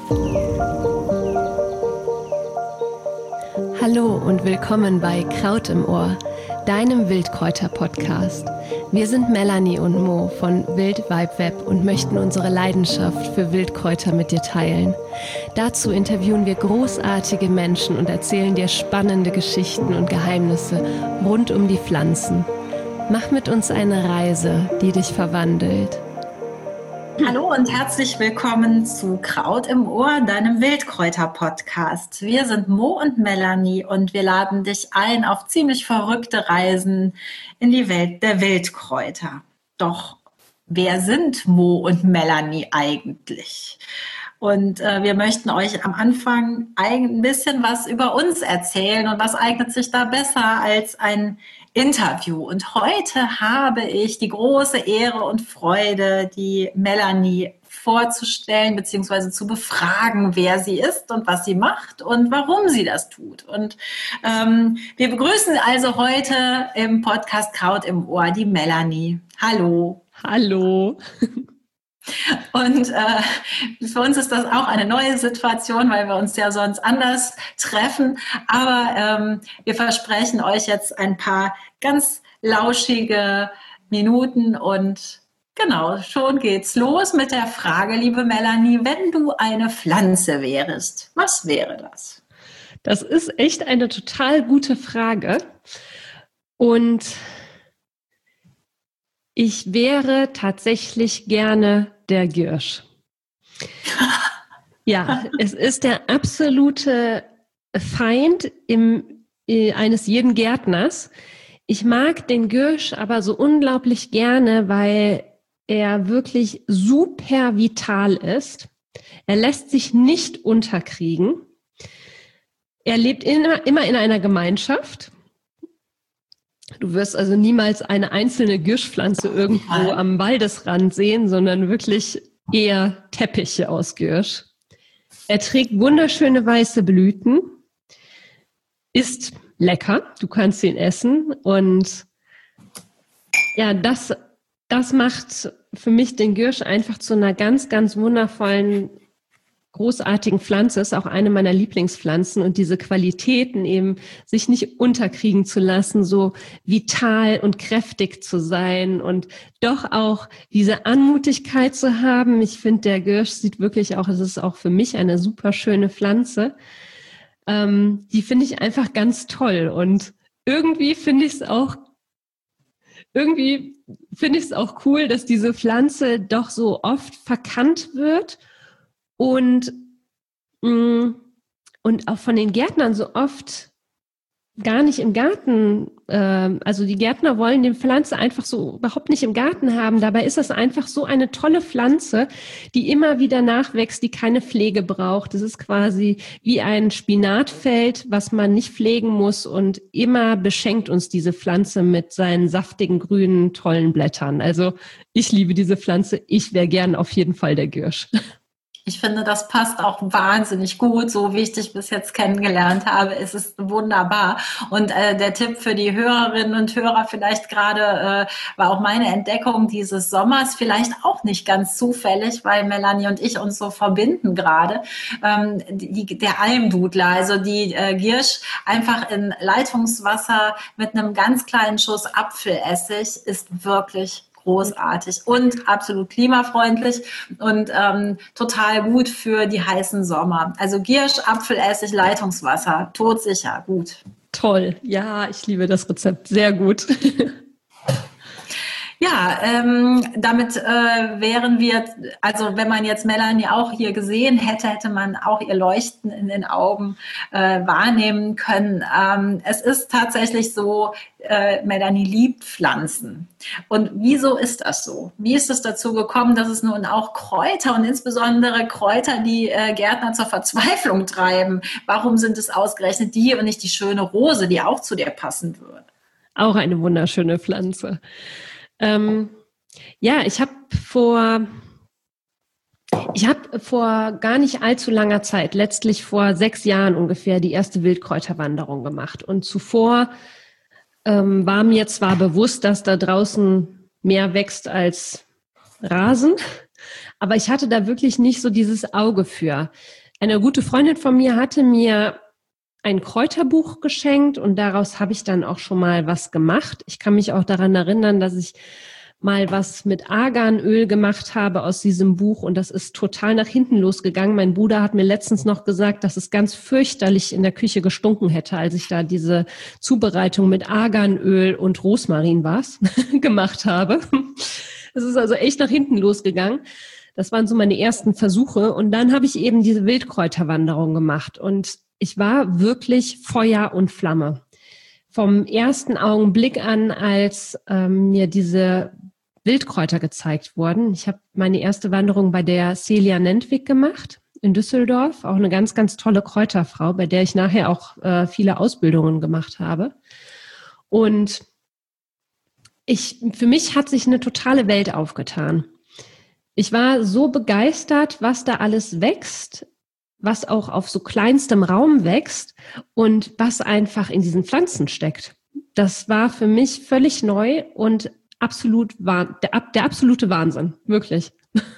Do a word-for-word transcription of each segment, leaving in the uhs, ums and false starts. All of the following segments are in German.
Hallo und willkommen bei Kraut im Ohr, deinem Wildkräuter-Podcast. Wir sind Melanie und Mo von Wild Vibe Web und möchten unsere Leidenschaft für Wildkräuter mit dir teilen. Dazu interviewen wir großartige Menschen und erzählen dir spannende Geschichten und Geheimnisse rund um die Pflanzen. Mach mit uns eine Reise, die dich verwandelt. Hallo und herzlich willkommen zu Kraut im Ohr, deinem Wildkräuter-Podcast. Wir sind Mo und Melanie und wir laden dich ein auf ziemlich verrückte Reisen in die Welt der Wildkräuter. Doch wer sind Mo und Melanie eigentlich? Und äh, wir möchten euch am Anfang ein bisschen was über uns erzählen und was eignet sich da besser als ein Interview. Und heute habe ich die große Ehre und Freude, die Melanie vorzustellen bzw. zu befragen, wer sie ist und was sie macht und warum sie das tut. Und ähm, wir begrüßen also heute im Podcast Kraut im Ohr die Melanie. Hallo. Hallo. Und äh, für uns ist das auch eine neue Situation, weil wir uns ja sonst anders treffen. Aber ähm, wir versprechen euch jetzt ein paar ganz lauschige Minuten und genau, schon geht's los mit der Frage, liebe Melanie, wenn du eine Pflanze wärst, was wäre das? Das ist echt eine total gute Frage. Und ich wäre tatsächlich gerne der Giersch. Ja, es ist der absolute Feind im, äh, eines jeden Gärtners. Ich mag den Giersch aber so unglaublich gerne, weil er wirklich super vital ist. Er lässt sich nicht unterkriegen. Er lebt immer, immer in einer Gemeinschaft. Du wirst also niemals eine einzelne Gierschpflanze irgendwo am Waldesrand sehen, sondern wirklich eher Teppiche aus Giersch. Er trägt wunderschöne weiße Blüten, ist lecker, du kannst ihn essen und ja, das, das macht für mich den Giersch einfach zu einer ganz, ganz wundervollen, großartigen Pflanze, ist auch eine meiner Lieblingspflanzen und diese Qualitäten eben, sich nicht unterkriegen zu lassen, so vital und kräftig zu sein und doch auch diese Anmutigkeit zu haben. Ich finde, der Giersch sieht wirklich auch, es ist auch für mich eine super schöne Pflanze. Ähm, die finde ich einfach ganz toll und irgendwie finde ich es auch, irgendwie finde ich es auch cool, dass diese Pflanze doch so oft verkannt wird. Und, und auch von den Gärtnern so oft gar nicht im Garten, äh, also die Gärtner wollen die Pflanze einfach so überhaupt nicht im Garten haben. Dabei ist das einfach so eine tolle Pflanze, die immer wieder nachwächst, die keine Pflege braucht. Das ist quasi wie ein Spinatfeld, was man nicht pflegen muss und immer beschenkt uns diese Pflanze mit seinen saftigen, grünen, tollen Blättern. Also ich liebe diese Pflanze. Ich wäre gern auf jeden Fall der Giersch. Ich finde, das passt auch wahnsinnig gut, so wie ich dich bis jetzt kennengelernt habe. Es ist wunderbar. Und äh, der Tipp für die Hörerinnen und Hörer vielleicht gerade äh, war auch meine Entdeckung dieses Sommers, vielleicht auch nicht ganz zufällig, weil Melanie und ich uns so verbinden gerade. Ähm, die, der Almdudler, also die äh, Giersch, einfach in Leitungswasser mit einem ganz kleinen Schuss Apfelessig ist wirklich großartig und absolut klimafreundlich und ähm, total gut für die heißen Sommer. Also Giersch, Apfelessig, Leitungswasser, todsicher, gut. Toll, ja, ich liebe das Rezept, sehr gut. Ja, ähm, damit äh, wären wir, also wenn man jetzt Melanie auch hier gesehen hätte, hätte man auch ihr Leuchten in den Augen äh, wahrnehmen können. Ähm, es ist tatsächlich so, äh, Melanie liebt Pflanzen. Und wieso ist das so? Wie ist es dazu gekommen, dass es nun auch Kräuter und insbesondere Kräuter, die äh, Gärtner zur Verzweiflung treiben? Warum sind es ausgerechnet die und nicht die schöne Rose, die auch zu dir passen würde? Auch eine wunderschöne Pflanze. Ähm, ja, ich habe vor, ich habe vor gar nicht allzu langer Zeit, letztlich vor sechs Jahren ungefähr, die erste Wildkräuterwanderung gemacht. Und zuvor ähm, war mir zwar bewusst, dass da draußen mehr wächst als Rasen, Aber ich hatte da wirklich nicht so dieses Auge für. Eine gute Freundin von mir hatte mir ein Kräuterbuch geschenkt und daraus habe ich dann auch schon mal was gemacht. Ich kann mich auch daran erinnern, dass ich mal was mit Arganöl gemacht habe aus diesem Buch und das ist total nach hinten losgegangen. Mein Bruder hat mir letztens noch gesagt, dass es ganz fürchterlich in der Küche gestunken hätte, als ich da diese Zubereitung mit Arganöl und Rosmarin was gemacht habe. Es ist also echt nach hinten losgegangen. Das waren so meine ersten Versuche und dann habe ich eben diese Wildkräuterwanderung gemacht und ich war wirklich Feuer und Flamme. Vom ersten Augenblick an, als ähm, mir diese Wildkräuter gezeigt wurden. Ich habe meine erste Wanderung bei der Celia Nentwig gemacht in Düsseldorf. Auch eine ganz, ganz tolle Kräuterfrau, bei der ich nachher auch äh, viele Ausbildungen gemacht habe. Und ich, für mich hat sich eine totale Welt aufgetan. Ich war so begeistert, was da alles wächst, was auch auf so kleinstem Raum wächst und was einfach in diesen Pflanzen steckt. Das war für mich völlig neu und absolut der, der absolute Wahnsinn, wirklich.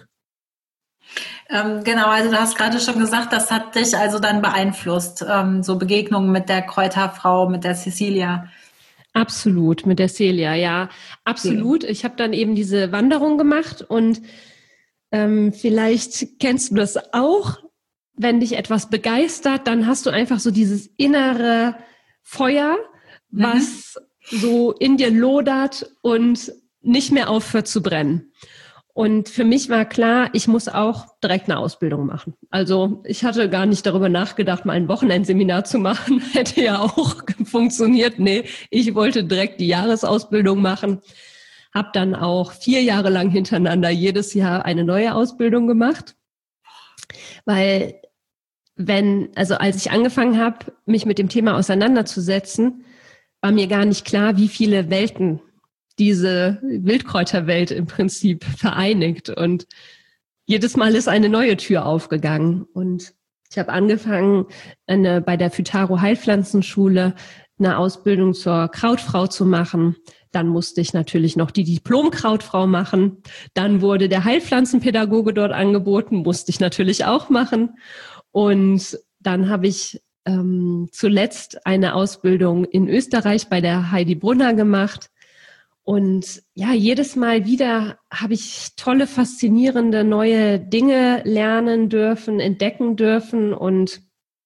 Ähm, genau, also du hast gerade schon gesagt, das hat dich also dann beeinflusst, ähm, so Begegnungen mit der Kräuterfrau, mit der Cecilia. Absolut, mit der Celia, ja, absolut. Ich habe dann eben diese Wanderung gemacht und ähm, vielleicht kennst du das auch. Wenn dich etwas begeistert, dann hast du einfach so dieses innere Feuer, was mhm. so in dir lodert und nicht mehr aufhört zu brennen. Und für mich war klar, ich muss auch direkt eine Ausbildung machen. Also ich hatte gar nicht darüber nachgedacht, mal ein Wochenendseminar zu machen. Hätte ja auch funktioniert. Nee, ich wollte direkt die Jahresausbildung machen. Hab dann auch vier Jahre lang hintereinander jedes Jahr eine neue Ausbildung gemacht. Weil wenn, also als ich angefangen habe, mich mit dem Thema auseinanderzusetzen, war mir gar nicht klar, wie viele Welten diese Wildkräuterwelt im Prinzip vereinigt. Und jedes Mal ist eine neue Tür aufgegangen. Und ich habe angefangen, eine, bei der Phytaro Heilpflanzenschule eine Ausbildung zur Krautfrau zu machen. Dann musste ich natürlich noch die Diplom-Krautfrau machen. Dann wurde der Heilpflanzenpädagoge dort angeboten, musste ich natürlich auch machen. Und dann habe ich ähm, zuletzt eine Ausbildung in Österreich bei der Heidi Brunner gemacht. Und ja, jedes Mal wieder habe ich tolle, faszinierende neue Dinge lernen dürfen, entdecken dürfen. Und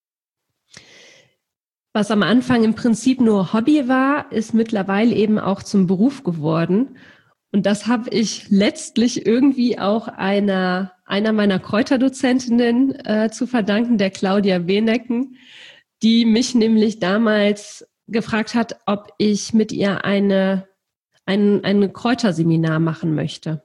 was am Anfang im Prinzip nur Hobby war, ist mittlerweile eben auch zum Beruf geworden. Und das habe ich letztlich irgendwie auch einer, einer meiner Kräuterdozentinnen äh, zu verdanken, der Claudia Wenecken, die mich nämlich damals gefragt hat, ob ich mit ihr eine, ein, ein Kräuterseminar machen möchte.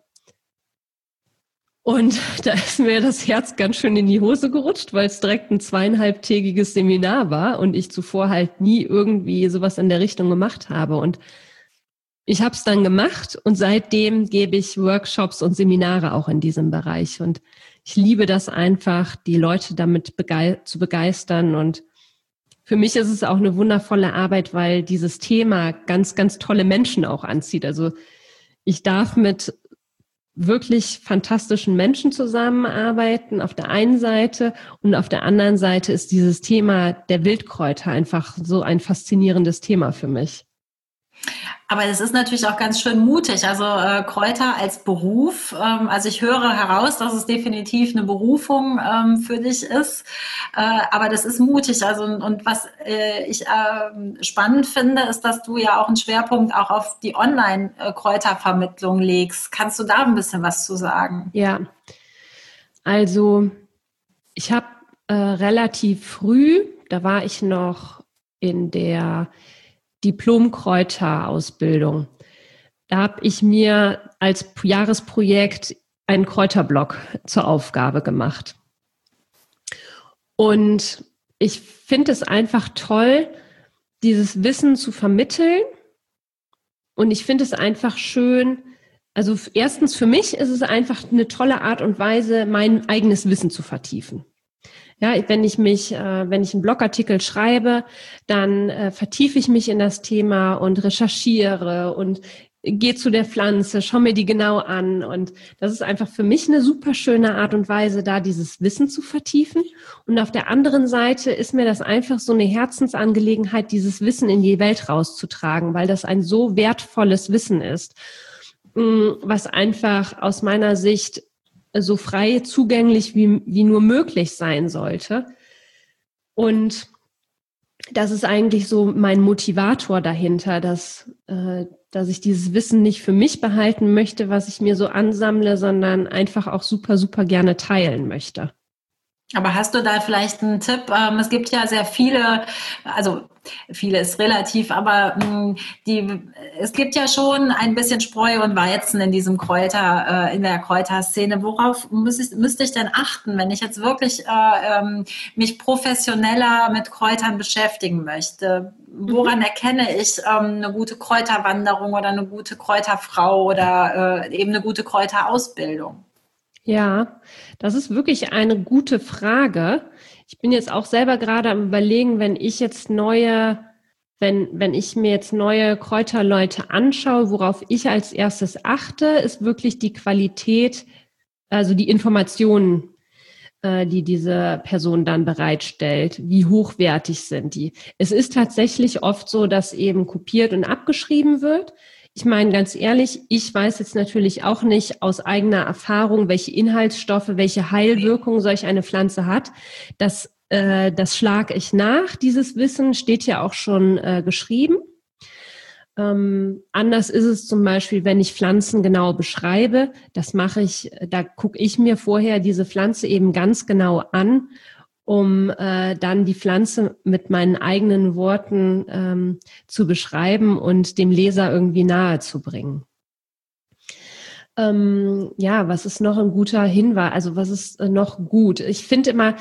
Und da ist mir das Herz ganz schön in die Hose gerutscht, weil es direkt ein zweieinhalbtägiges Seminar war und ich zuvor halt nie irgendwie sowas in der Richtung gemacht habe. Und ich habe es dann gemacht und seitdem gebe ich Workshops und Seminare auch in diesem Bereich. Und ich liebe das einfach, die Leute damit begei- zu begeistern. Und für mich ist es auch eine wundervolle Arbeit, weil dieses Thema ganz, ganz tolle Menschen auch anzieht. Also ich darf mit wirklich fantastischen Menschen zusammenarbeiten auf der einen Seite und auf der anderen Seite ist dieses Thema der Wildkräuter einfach so ein faszinierendes Thema für mich. Aber es ist natürlich auch ganz schön mutig, also äh, Kräuter als Beruf. Ähm, also ich höre heraus, dass es definitiv eine Berufung ähm, für dich ist, äh, aber das ist mutig. Also und was äh, ich äh, spannend finde, ist, dass du ja auch einen Schwerpunkt auch auf die Online-Kräutervermittlung legst. Kannst du da ein bisschen was zu sagen? Ja, also ich habe äh, relativ früh, da war ich noch in der Diplom-Kräuter-Ausbildung. Da habe ich mir als Jahresprojekt einen Kräuterblock zur Aufgabe gemacht. Und ich finde es einfach toll, dieses Wissen zu vermitteln. Und ich finde es einfach schön, also erstens für mich ist es einfach eine tolle Art und Weise, mein eigenes Wissen zu vertiefen. Ja, wenn ich mich, äh, wenn ich einen Blogartikel schreibe, dann äh, vertiefe ich mich in das Thema und recherchiere und geh zu der Pflanze, schau mir die genau an. Und das ist einfach für mich eine super schöne Art und Weise, da dieses Wissen zu vertiefen. Und auf der anderen Seite ist mir das einfach so eine Herzensangelegenheit, dieses Wissen in die Welt rauszutragen, weil das ein so wertvolles Wissen ist, was einfach aus meiner Sicht so frei zugänglich wie, wie nur möglich sein sollte. Und das ist eigentlich so mein Motivator dahinter, dass, äh, dass ich dieses Wissen nicht für mich behalten möchte, was ich mir so ansammle, sondern einfach auch super, super gerne teilen möchte. Aber hast du da vielleicht einen Tipp? Ähm, es gibt ja sehr viele, also viele ist relativ, aber mh, die, es gibt ja schon ein bisschen Spreu und Weizen in diesem Kräuter, äh, in der Kräuterszene. Worauf müsste ich, müsste ich denn achten, wenn ich jetzt wirklich äh, ähm, mich professioneller mit Kräutern beschäftigen möchte? Woran mhm. erkenne ich ähm, eine gute Kräuterwanderung oder eine gute Kräuterfrau oder äh, eben eine gute Kräuterausbildung? Ja, das ist wirklich eine gute Frage. Ich bin jetzt auch selber gerade am Überlegen, wenn ich jetzt neue, wenn, wenn ich mir jetzt neue Kräuterleute anschaue, worauf ich als erstes achte, ist wirklich die Qualität, also die Informationen, äh, die diese Person dann bereitstellt. Wie hochwertig sind die? Es ist tatsächlich oft so, dass eben kopiert und abgeschrieben wird. Ich meine, ganz ehrlich, ich weiß jetzt natürlich auch nicht aus eigener Erfahrung, welche Inhaltsstoffe, welche Heilwirkung solch eine Pflanze hat. Das, äh, das schlage ich nach. Dieses Wissen steht ja auch schon äh, geschrieben. Ähm, anders ist es zum Beispiel, wenn ich Pflanzen genau beschreibe. Das mache ich, da gucke ich mir vorher diese Pflanze eben ganz genau an, um äh, dann die Pflanze mit meinen eigenen Worten ähm, zu beschreiben und dem Leser irgendwie nahe zu bringen. Ähm, ja, was ist noch ein guter Hinweis? Also was ist äh, noch gut? Ich finde immer,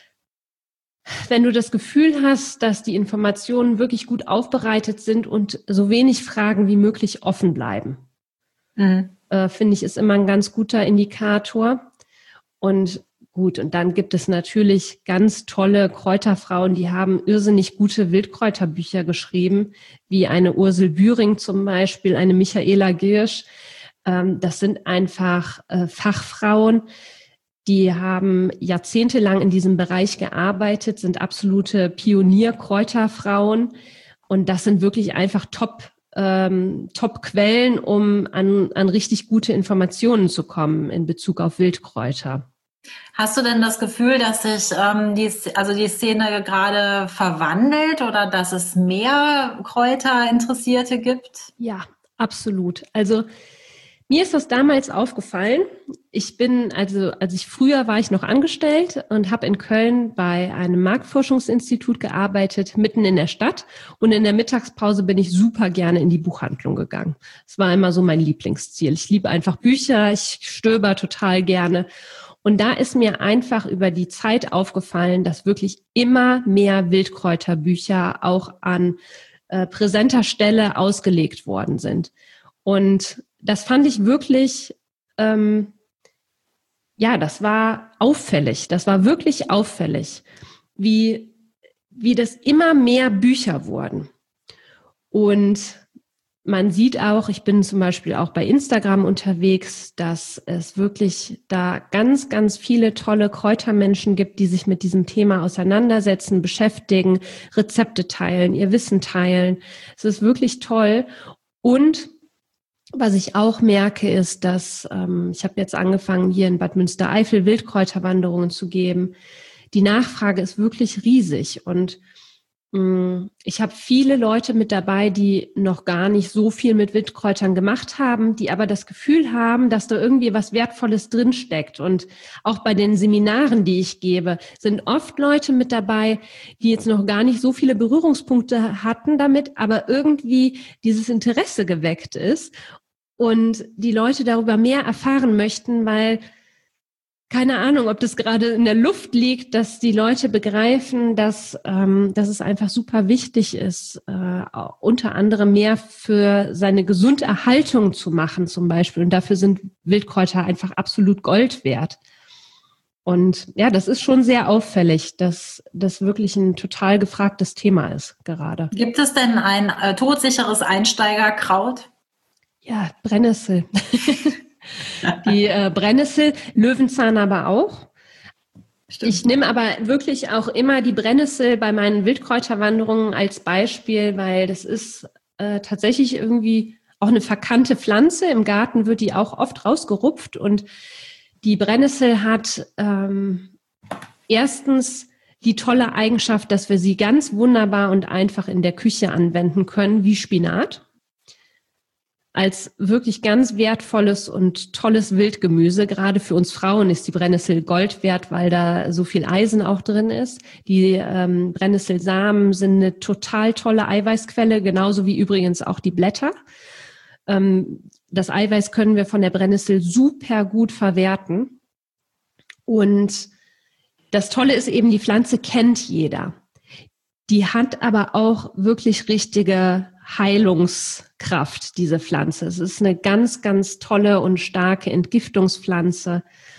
wenn du das Gefühl hast, dass die Informationen wirklich gut aufbereitet sind und so wenig Fragen wie möglich offen bleiben, mhm. äh, finde ich, ist immer ein ganz guter Indikator. Und gut, und dann gibt es natürlich ganz tolle Kräuterfrauen, die haben irrsinnig gute Wildkräuterbücher geschrieben, wie eine Ursel Bühring zum Beispiel, eine Michaela Giersch. Ähm, das sind einfach äh, Fachfrauen, die haben jahrzehntelang in diesem Bereich gearbeitet, sind absolute Pionierkräuterfrauen. Und das sind wirklich einfach top ähm, Top-Quellen, um an, an richtig gute Informationen zu kommen in Bezug auf Wildkräuter. Hast du denn das Gefühl, dass sich ähm, die, also die Szene gerade verwandelt oder dass es mehr Kräuterinteressierte gibt? Ja, absolut. Also mir ist das damals aufgefallen. Ich bin, also als ich früher war ich noch angestellt und habe in Köln bei einem Marktforschungsinstitut gearbeitet, mitten in der Stadt. Und in der Mittagspause bin ich super gerne in die Buchhandlung gegangen. Das war immer so mein Lieblingsziel. Ich liebe einfach Bücher, ich stöber total gerne. Und da ist mir einfach über die Zeit aufgefallen, dass wirklich immer mehr Wildkräuterbücher auch an äh, präsenter Stelle ausgelegt worden sind. Und das fand ich wirklich, ähm, ja, das war auffällig. Das war wirklich auffällig, wie, wie das immer mehr Bücher wurden. Und man sieht auch, ich bin zum Beispiel auch bei Instagram unterwegs, dass es wirklich da ganz, ganz viele tolle Kräutermenschen gibt, die sich mit diesem Thema auseinandersetzen, beschäftigen, Rezepte teilen, ihr Wissen teilen. Es ist wirklich toll. Und was ich auch merke, ist, dass ähm, ich habe jetzt angefangen, hier in Bad Münstereifel Wildkräuterwanderungen zu geben. Die Nachfrage ist wirklich riesig und mh, ich habe viele Leute mit dabei, die noch gar nicht so viel mit Wildkräutern gemacht haben, die aber das Gefühl haben, dass da irgendwie was Wertvolles drinsteckt. Und auch bei den Seminaren, die ich gebe, sind oft Leute mit dabei, die jetzt noch gar nicht so viele Berührungspunkte hatten damit, aber irgendwie dieses Interesse geweckt ist. Und die Leute darüber mehr erfahren möchten, weil, keine Ahnung, ob das gerade in der Luft liegt, dass die Leute begreifen, dass, ähm, dass es einfach super wichtig ist, äh, unter anderem mehr für seine Gesunderhaltung zu machen zum Beispiel. Und dafür sind Wildkräuter einfach absolut Gold wert. Und ja, das ist schon sehr auffällig, dass das wirklich ein total gefragtes Thema ist gerade. Gibt es denn ein äh, todsicheres Einsteigerkraut? Ja, Brennnessel. Die äh, Brennnessel, Löwenzahn aber auch. Stimmt. Ich nehme aber wirklich auch immer die Brennnessel bei meinen Wildkräuterwanderungen als Beispiel, weil das ist äh, tatsächlich irgendwie auch eine verkannte Pflanze. Im Garten wird die auch oft rausgerupft und die Brennnessel hat ähm, erstens die tolle Eigenschaft, dass wir sie ganz wunderbar und einfach in der Küche anwenden können, wie Spinat. Als wirklich ganz wertvolles und tolles Wildgemüse. Gerade für uns Frauen ist die Brennnessel Gold wert, weil da so viel Eisen auch drin ist. Die ähm, Brennnesselsamen sind eine total tolle Eiweißquelle, genauso wie übrigens auch die Blätter. Ähm, das Eiweiß können wir von der Brennnessel super gut verwerten. Und das Tolle ist eben, die Pflanze kennt jeder. Die hat aber auch wirklich richtige Heilungskraft, diese Pflanze. Es ist eine ganz, ganz tolle und starke Entgiftungspflanze,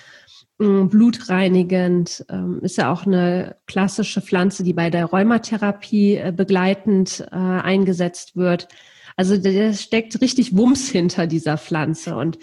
blutreinigend, ist ja auch eine klassische Pflanze, die bei der Rheumatherapie begleitend eingesetzt wird. Also da steckt richtig Wumms hinter dieser Pflanze. Und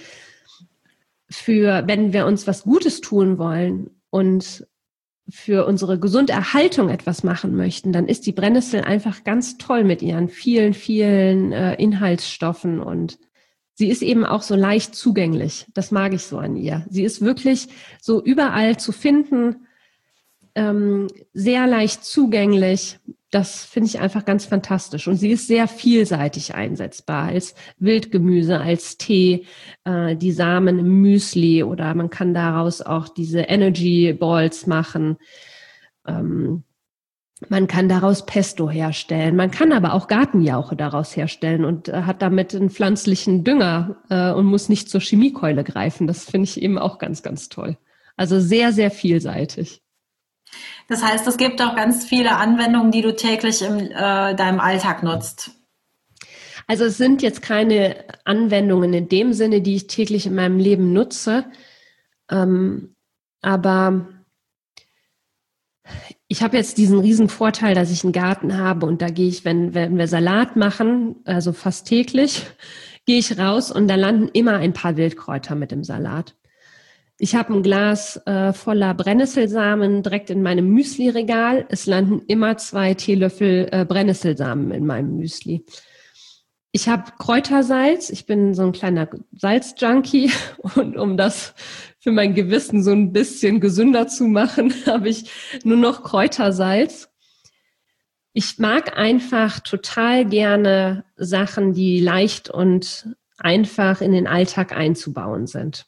für, wenn wir uns was Gutes tun wollen und für unsere Gesunderhaltung etwas machen möchten, dann ist die Brennnessel einfach ganz toll mit ihren vielen, vielen äh, Inhaltsstoffen und sie ist eben auch so leicht zugänglich. Das mag ich so an ihr. Sie ist wirklich so überall zu finden, ähm, sehr leicht zugänglich. Das finde ich einfach ganz fantastisch. Und sie ist sehr vielseitig einsetzbar als Wildgemüse, als Tee, äh, die Samen im Müsli oder man kann daraus auch diese Energy Balls machen. Ähm, man kann daraus Pesto herstellen. Man kann aber auch Gartenjauche daraus herstellen und äh, hat damit einen pflanzlichen Dünger äh, und muss nicht zur Chemiekeule greifen. Das finde ich eben auch ganz, ganz toll. Also sehr, sehr vielseitig. Das heißt, es gibt auch ganz viele Anwendungen, die du täglich in äh, deinem Alltag nutzt. Also es sind jetzt keine Anwendungen in dem Sinne, die ich täglich in meinem Leben nutze. Ähm, aber ich habe jetzt diesen riesen Vorteil, dass ich einen Garten habe und da gehe ich, wenn, wenn wir Salat machen, also fast täglich, gehe ich raus und da landen immer ein paar Wildkräuter mit im Salat. Ich habe ein Glas äh, voller Brennnesselsamen direkt in meinem Müsli-Regal. Es landen immer zwei Teelöffel äh, Brennnesselsamen in meinem Müsli. Ich habe Kräutersalz. Ich bin so ein kleiner Salzjunkie. Und um das für mein Gewissen so ein bisschen gesünder zu machen, habe ich nur noch Kräutersalz. Ich mag einfach total gerne Sachen, die leicht und einfach in den Alltag einzubauen sind.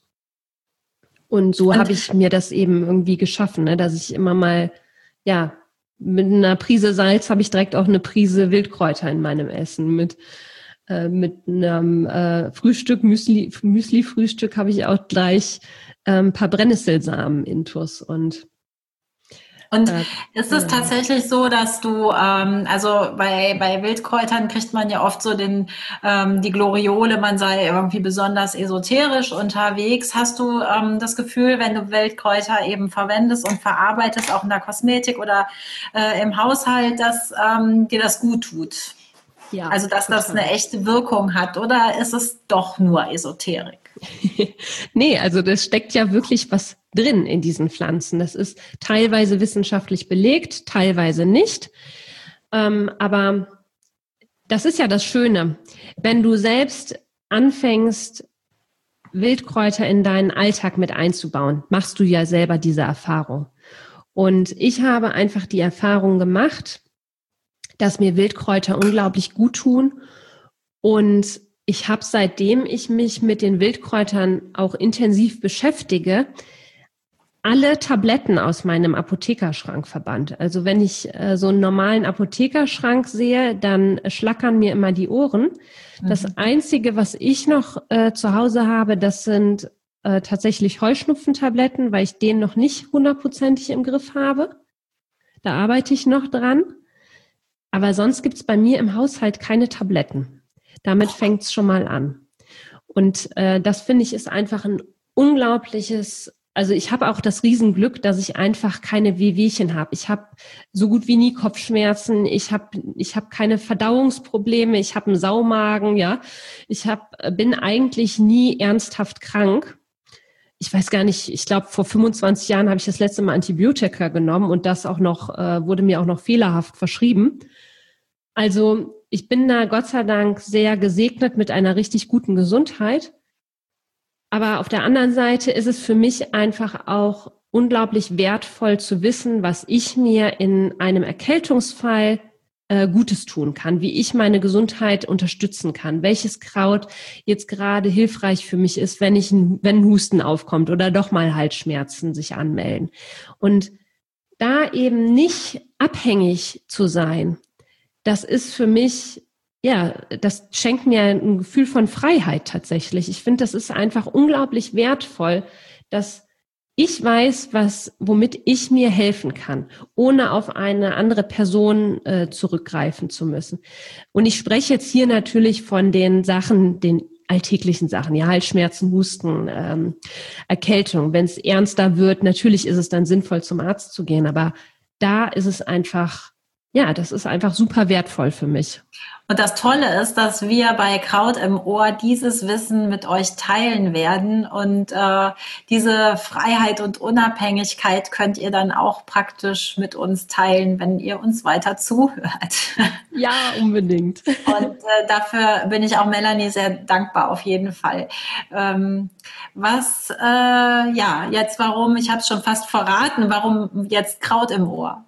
Und so habe ich mir das eben irgendwie geschaffen, ne, dass ich immer mal, ja, mit einer Prise Salz habe ich direkt auch eine Prise Wildkräuter in meinem Essen. Mit, äh, mit einem äh, Frühstück, Müsli, Müsli-Frühstück habe ich auch gleich äh, ein paar Brennnesselsamen intus und Und ist es tatsächlich so, dass du, ähm, also bei, bei Wildkräutern kriegt man ja oft so den, ähm, die Gloriole, man sei irgendwie besonders esoterisch unterwegs. Hast du ähm, das Gefühl, wenn du Wildkräuter eben verwendest und verarbeitest, auch in der Kosmetik oder äh, im Haushalt, dass ähm, dir das gut tut? Ja, also dass total. Das eine echte Wirkung hat, oder ist es doch nur Esoterik? Nee, also das steckt ja wirklich was drin in diesen Pflanzen. Das ist teilweise wissenschaftlich belegt, teilweise nicht. Ähm, aber das ist ja das Schöne. Wenn du selbst anfängst, Wildkräuter in deinen Alltag mit einzubauen, machst du ja selber diese Erfahrung. Und ich habe einfach die Erfahrung gemacht, dass mir Wildkräuter unglaublich gut tun. Und ich habe, seitdem ich mich mit den Wildkräutern auch intensiv beschäftige, alle Tabletten aus meinem Apothekerschrank verbannt. Also wenn ich äh, so einen normalen Apothekerschrank sehe, dann schlackern mir immer die Ohren. Mhm. Das Einzige, was ich noch äh, zu Hause habe, das sind äh, tatsächlich Heuschnupfentabletten, weil ich den noch nicht hundertprozentig im Griff habe. Da arbeite ich noch dran. Aber sonst gibt es bei mir im Haushalt keine Tabletten. Damit fängt es schon mal an. Und äh, das, finde ich, ist einfach ein unglaubliches Also ich habe auch das Riesenglück, dass ich einfach keine Wehwehchen habe. Ich habe so gut wie nie Kopfschmerzen. Ich habe ich habe keine Verdauungsprobleme. Ich habe einen Saumagen. Ja, ich hab, bin eigentlich nie ernsthaft krank. Ich weiß gar nicht. Ich glaube, vor fünfundzwanzig Jahren habe ich das letzte Mal Antibiotika genommen und das auch noch äh, wurde mir auch noch fehlerhaft verschrieben. Also ich bin da Gott sei Dank sehr gesegnet mit einer richtig guten Gesundheit. Aber auf der anderen Seite ist es für mich einfach auch unglaublich wertvoll zu wissen, was ich mir in einem Erkältungsfall äh, Gutes tun kann, wie ich meine Gesundheit unterstützen kann, welches Kraut jetzt gerade hilfreich für mich ist, wenn ich wenn ein Husten aufkommt oder doch mal Halsschmerzen sich anmelden. Und da eben nicht abhängig zu sein, das ist für mich, ja, das schenkt mir ein Gefühl von Freiheit tatsächlich. Ich finde, das ist einfach unglaublich wertvoll, dass ich weiß, was, womit ich mir helfen kann, ohne auf eine andere Person äh, zurückgreifen zu müssen. Und ich spreche jetzt hier natürlich von den Sachen, den alltäglichen Sachen, ja, Halsschmerzen, Husten, ähm, Erkältung. Wenn es ernster wird, natürlich ist es dann sinnvoll, zum Arzt zu gehen, aber da ist es einfach, ja, das ist einfach super wertvoll für mich. Und das Tolle ist, dass wir bei Kraut im Ohr dieses Wissen mit euch teilen werden und äh, diese Freiheit und Unabhängigkeit könnt ihr dann auch praktisch mit uns teilen, wenn ihr uns weiter zuhört. Ja, unbedingt. Und äh, dafür bin ich auch Melanie sehr dankbar auf jeden Fall. Ähm, was, äh, ja, jetzt warum, ich habe es schon fast verraten, warum jetzt Kraut im Ohr?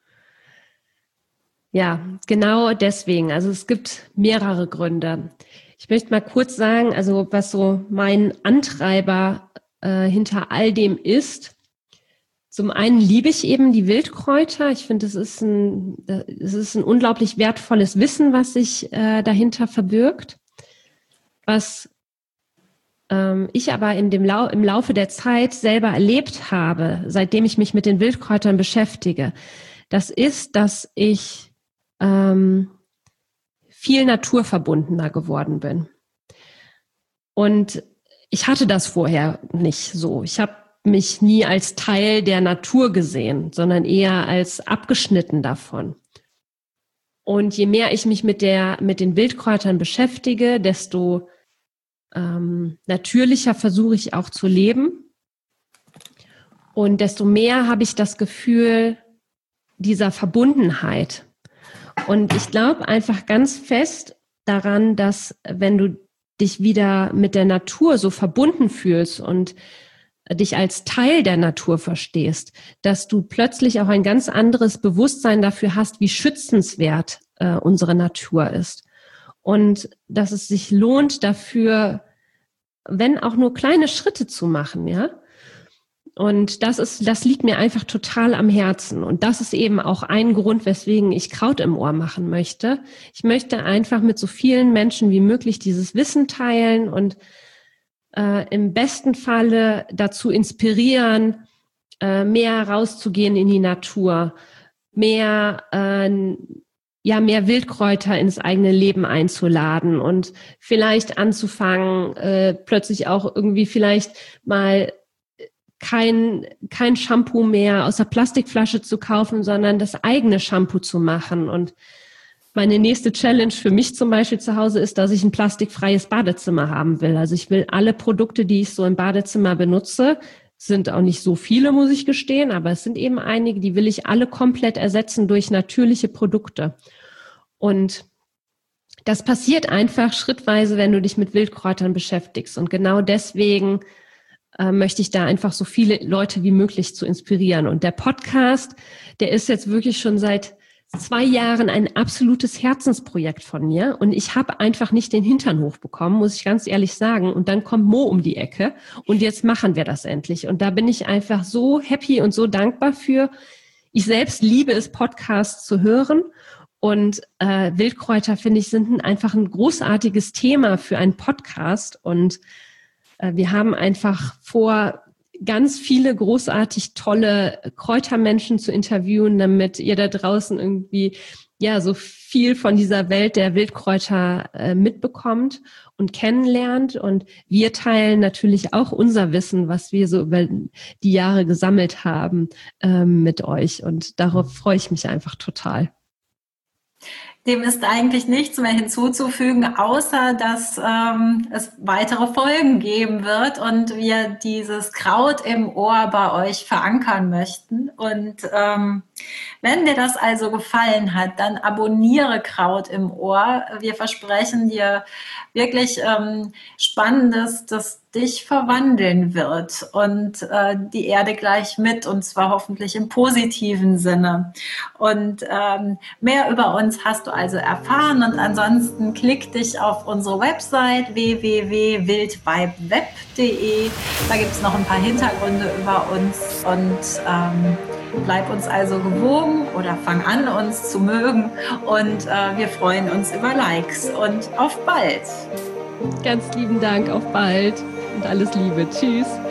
Ja, genau deswegen. Also es gibt mehrere Gründe. Ich möchte mal kurz sagen, also was so mein Antreiber äh, hinter all dem ist. Zum einen liebe ich eben die Wildkräuter. Ich finde, es ist ein, es ist ein unglaublich wertvolles Wissen, was sich äh, dahinter verbirgt. Was ähm, ich aber in dem Lau- im Laufe der Zeit selber erlebt habe, seitdem ich mich mit den Wildkräutern beschäftige, das ist, dass ich ähm, viel naturverbundener geworden bin. Und ich hatte das vorher nicht so. Ich habe mich nie als Teil der Natur gesehen, sondern eher als abgeschnitten davon. Und je mehr ich mich mit der, mit den Wildkräutern beschäftige, desto ähm, natürlicher versuche ich auch zu leben. Und desto mehr habe ich das Gefühl dieser Verbundenheit. Und ich glaube einfach ganz fest daran, dass wenn du dich wieder mit der Natur so verbunden fühlst und dich als Teil der Natur verstehst, dass du plötzlich auch ein ganz anderes Bewusstsein dafür hast, wie schützenswert äh, unsere Natur ist. Und dass es sich lohnt, dafür, wenn auch nur kleine Schritte zu machen, ja. Und das ist, das liegt mir einfach total am Herzen. Und das ist eben auch ein Grund, weswegen ich Kraut im Ohr machen möchte. Ich möchte einfach mit so vielen Menschen wie möglich dieses Wissen teilen und äh, im besten Falle dazu inspirieren, äh, mehr rauszugehen in die Natur, mehr, äh, ja, mehr Wildkräuter ins eigene Leben einzuladen und vielleicht anzufangen, äh, plötzlich auch irgendwie vielleicht mal kein, kein Shampoo mehr aus der Plastikflasche zu kaufen, sondern das eigene Shampoo zu machen. Und meine nächste Challenge für mich zum Beispiel zu Hause ist, dass ich ein plastikfreies Badezimmer haben will. Also ich will alle Produkte, die ich so im Badezimmer benutze, sind auch nicht so viele, muss ich gestehen, aber es sind eben einige, die will ich alle komplett ersetzen durch natürliche Produkte. Und das passiert einfach schrittweise, wenn du dich mit Wildkräutern beschäftigst. Und genau deswegen möchte ich da einfach so viele Leute wie möglich zu inspirieren. Und der Podcast, der ist jetzt wirklich schon seit zwei Jahren ein absolutes Herzensprojekt von mir. Und ich habe einfach nicht den Hintern hochbekommen, muss ich ganz ehrlich sagen. Und dann kommt Mo um die Ecke und jetzt machen wir das endlich. Und da bin ich einfach so happy und so dankbar für. Ich selbst liebe es, Podcasts zu hören. Und äh, Wildkräuter, finde ich, sind einfach ein großartiges Thema für einen Podcast. Und wir haben einfach vor, ganz viele großartig tolle Kräutermenschen zu interviewen, damit ihr da draußen irgendwie ja so viel von dieser Welt der Wildkräuter äh, mitbekommt und kennenlernt. Und wir teilen natürlich auch unser Wissen, was wir so über die Jahre gesammelt haben, ähm, mit euch. Und darauf freue ich mich einfach total. Dem ist eigentlich nichts mehr hinzuzufügen, außer dass ähm, es weitere Folgen geben wird und wir dieses Kraut im Ohr bei euch verankern möchten. Und ähm, wenn dir das also gefallen hat, dann abonniere Kraut im Ohr. Wir versprechen dir wirklich ähm, Spannendes, das dich verwandeln wird und äh, die Erde gleich mit, und zwar hoffentlich im positiven Sinne. Und ähm, mehr über uns hast du also erfahren, und ansonsten klick dich auf unsere Website w w w punkt wildvibeweb punkt de. Da gibt es noch ein paar Hintergründe über uns, und ähm, bleib uns also gewogen oder fang an, uns zu mögen, und äh, wir freuen uns über Likes, und auf bald. Ganz lieben Dank, auf bald und alles Liebe. Tschüss.